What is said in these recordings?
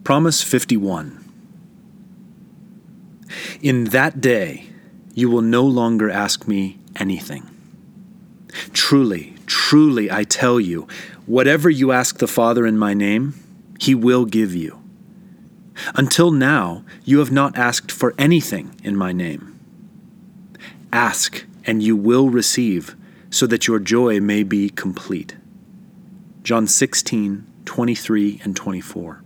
Promise 51. In that day, you will no longer ask me anything. Truly, truly, I tell you, whatever you ask the Father in my name, he will give you. Until now, you have not asked for anything in my name. Ask, and you will receive, so that your joy may be complete. John 16:23 and 24.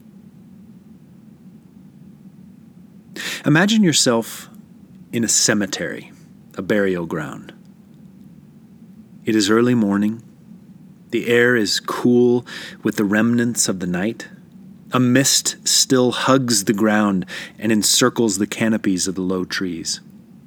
Imagine yourself in a cemetery, a burial ground. It is early morning. The air is cool with the remnants of the night. A mist still hugs the ground and encircles the canopies of the low trees.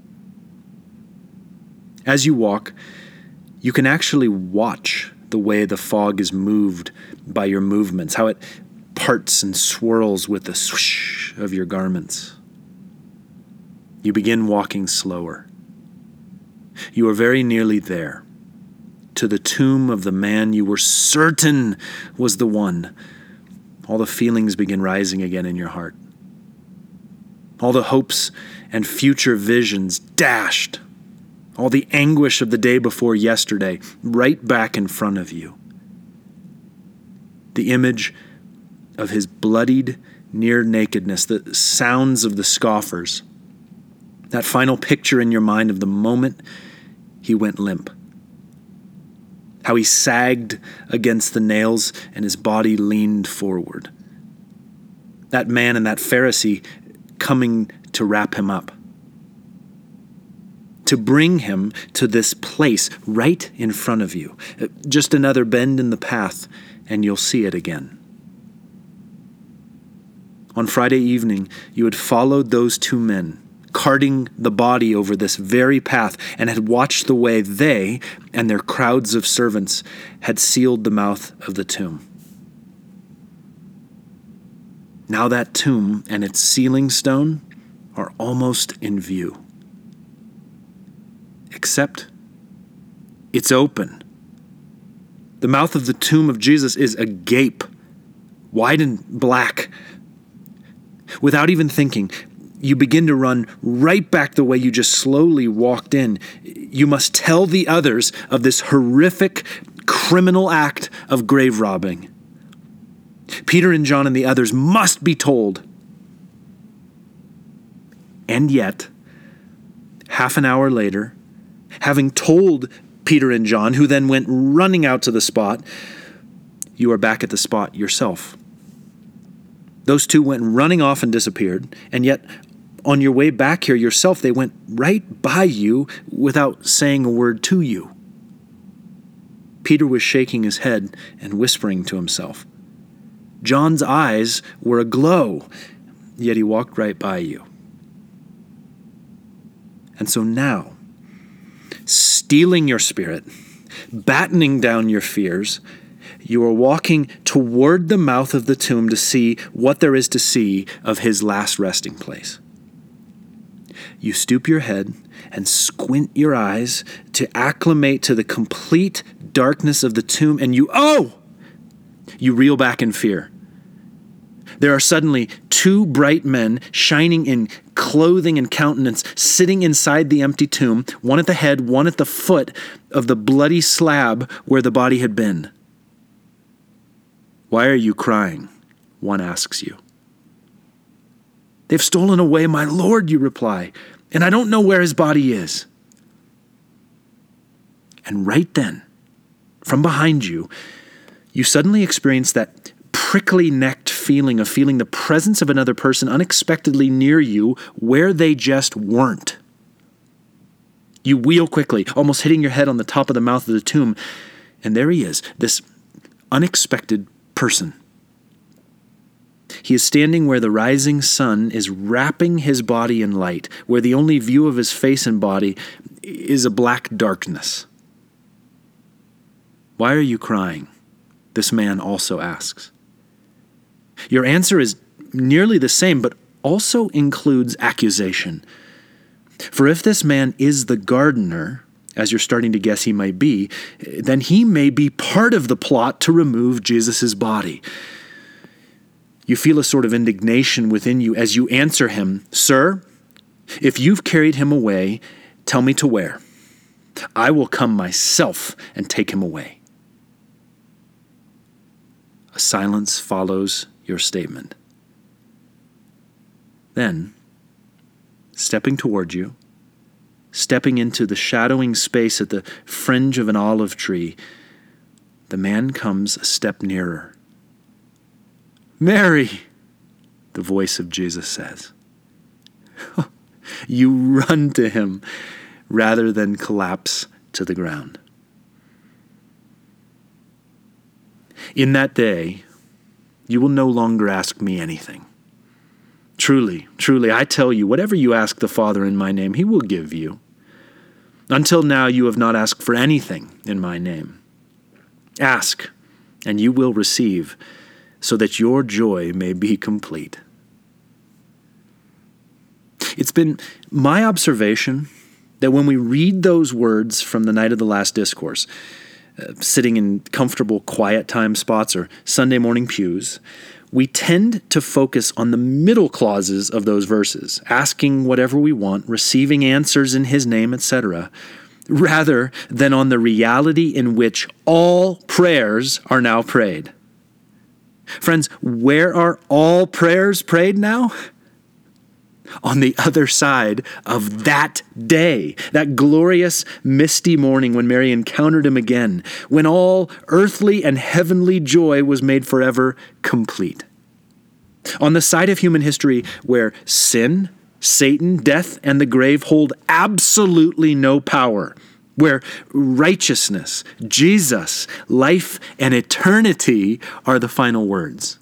As you walk, you can actually watch the way the fog is moved by your movements, how it parts and swirls with the swoosh of your garments. You begin walking slower. You are very nearly there, to the tomb of the man you were certain was the one. All the feelings begin rising again in your heart. All the hopes and future visions dashed. All the anguish of the day before yesterday right back in front of you. The image of his bloodied near nakedness, the sounds of the scoffers, that final picture in your mind of the moment he went limp. How he sagged against the nails and his body leaned forward. That man and that Pharisee coming to wrap him up. To bring him to this place right in front of you. Just another bend in the path and you'll see it again. On Friday evening, you had followed those two men, carting the body over this very path, and had watched the way they and their crowds of servants had sealed the mouth of the tomb. Now that tomb and its sealing stone are almost in view. Except it's open. The mouth of the tomb of Jesus is agape, wide and black. Without even thinking, you begin to run right back the way you just slowly walked in. You must tell the others of this horrific criminal act of grave robbing. Peter and John and the others must be told. And yet, half an hour later, having told Peter and John, who then went running out to the spot, you are back at the spot yourself. Those two went running off and disappeared, and yet on your way back here yourself, they went right by you without saying a word to you. Peter was shaking his head and whispering to himself. John's eyes were aglow, yet he walked right by you. And so now, steeling your spirit, battening down your fears, you are walking toward the mouth of the tomb to see what there is to see of his last resting place. You stoop your head and squint your eyes to acclimate to the complete darkness of the tomb, and you reel back in fear. There are suddenly two bright men shining in clothing and countenance sitting inside the empty tomb, one at the head, one at the foot of the bloody slab where the body had been. Why are you crying? One asks you. They've stolen away my Lord, you reply, and I don't know where his body is. And right then, from behind you, you suddenly experience that prickly-necked feeling of feeling the presence of another person unexpectedly near you where they just weren't. You wheel quickly, almost hitting your head on the top of the mouth of the tomb, and there he is, this unexpected person. He is standing where the rising sun is wrapping his body in light, where the only view of his face and body is a black darkness. Why are you crying? This man also asks. Your answer is nearly the same, but also includes accusation. For if this man is the gardener, as you're starting to guess he might be, then he may be part of the plot to remove Jesus' body. You feel a sort of indignation within you as you answer him, "Sir, if you've carried him away, tell me to where. I will come myself and take him away." A silence follows your statement. Then, stepping toward you, stepping into the shadowing space at the fringe of an olive tree, the man comes a step nearer. "Mary," the voice of Jesus says. You run to him rather than collapse to the ground. In that day, you will no longer ask me anything. Truly, truly, I tell you, whatever you ask the Father in my name, he will give you. Until now, you have not asked for anything in my name. Ask, and you will receive, so that your joy may be complete. It's been my observation that when we read those words from the night of the last discourse, sitting in comfortable quiet time spots or Sunday morning pews, we tend to focus on the middle clauses of those verses, asking whatever we want, receiving answers in his name, etc., rather than on the reality in which all prayers are now prayed. Friends, where are all prayers prayed now? On the other side of that day, that glorious misty morning when Mary encountered him again, when all earthly and heavenly joy was made forever complete. On the side of human history where sin, Satan, death, and the grave hold absolutely no power, where righteousness, Jesus, life, and eternity are the final words.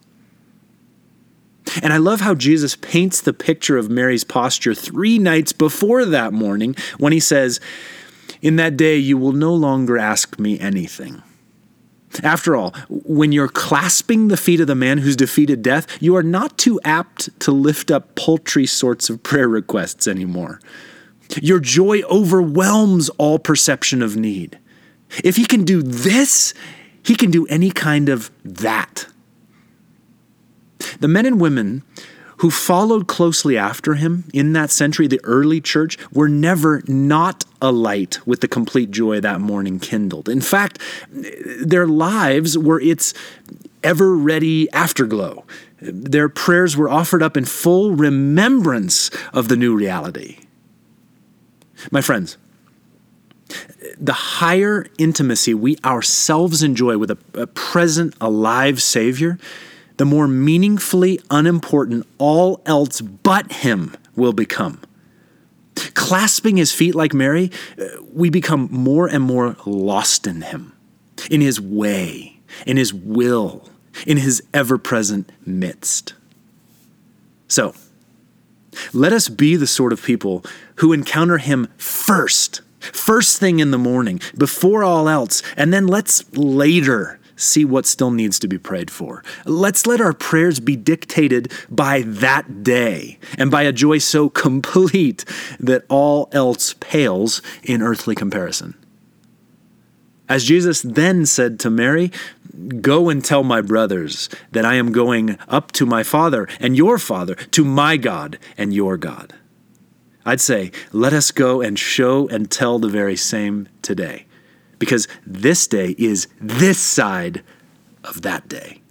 And I love how Jesus paints the picture of Mary's posture 3 nights before that morning when he says, "In that day you will no longer ask me anything." After all, when you're clasping the feet of the man who's defeated death, you are not too apt to lift up paltry sorts of prayer requests anymore. Your joy overwhelms all perception of need. If he can do this, he can do any kind of that. The men and women who followed closely after him in that century, the early church, were never not alight with the complete joy that morning kindled. In fact, their lives were its ever-ready afterglow. Their prayers were offered up in full remembrance of the new reality. My friends, the higher intimacy we ourselves enjoy with a present, alive Savior, the more meaningfully unimportant all else but him will become. Clasping his feet like Mary, we become more and more lost in him, in his way, in his will, in his ever-present midst. So, let us be the sort of people who encounter him first thing in the morning, before all else, and then let's later see what still needs to be prayed for. Let's let our prayers be dictated by that day and by a joy so complete that all else pales in earthly comparison. As Jesus then said to Mary, "Go and tell my brothers that I am going up to my Father and your Father, to my God and your God." I'd say, let us go and show and tell the very same today, because this day is this side of that day.